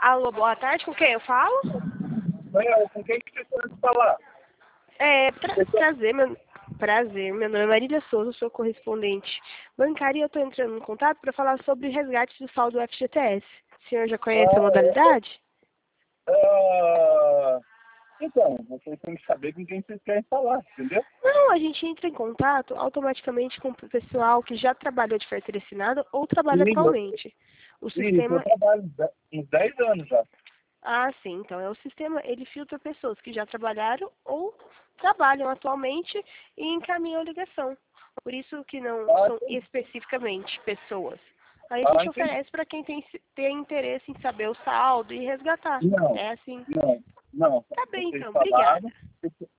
Alô, boa tarde, com quem eu falo? Com quem que você pode falar? Prazer, meu nome é Marília Souza, sou correspondente bancária e eu estou entrando em contato para falar sobre o resgate do saldo FGTS. O senhor já conhece a modalidade? Então, vocês têm que saber com quem vocês querem falar, entendeu? Não, a gente entra em contato automaticamente com o pessoal que já trabalhou de carteira assinada ou trabalha atualmente. O sistema... Eu trabalho uns 10 anos já. Ah, sim. Então, o sistema, ele filtra pessoas que já trabalharam ou trabalham atualmente e encaminham a ligação. Por isso que não são especificamente pessoas. Aí a gente oferece para quem tem interesse em saber o saldo e resgatar. Não, É assim. não. Tá bem, Vocês então. falaram, Obrigada.